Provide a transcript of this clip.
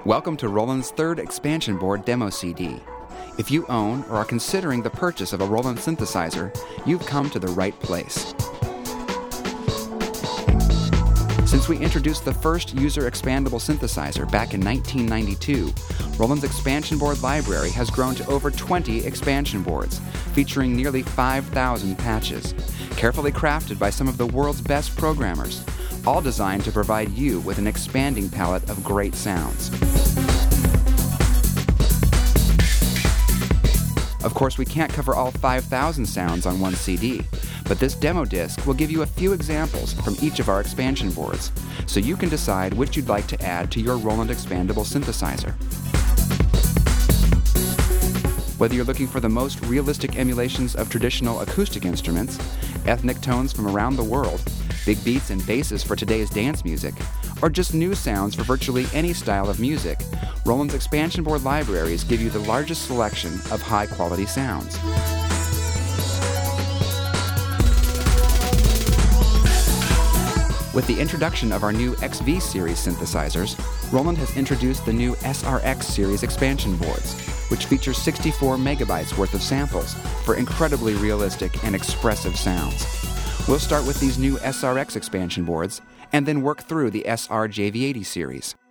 Welcome to Roland's third expansion board demo CD. If you own or are considering the purchase of a Roland synthesizer, you've come to the right place. Since we introduced the first user-expandable synthesizer back in 1992, Roland's expansion board library has grown to over 20 expansion boards, featuring nearly 5,000 patches, carefully crafted by some of the world's best programmers, all designed to provide you with an expanding palette of great sounds. Of course, we can't cover all 5,000 sounds on one CD, but this demo disc will give you a few examples from each of our expansion boards, so you can decide which you'd like to add to your Roland expandable synthesizer. Whether you're looking for the most realistic emulations of traditional acoustic instruments, ethnic tones from around the world, big beats and basses for today's dance music, or just new sounds for virtually any style of music, Roland's expansion board libraries give you the largest selection of high-quality sounds. With the introduction of our new XV series synthesizers, Roland has introduced the new SRX series expansion boards, which feature 64 megabytes worth of samples for incredibly realistic and expressive sounds. We'll start with these new SRX expansion boards and then work through the SR JV80 series.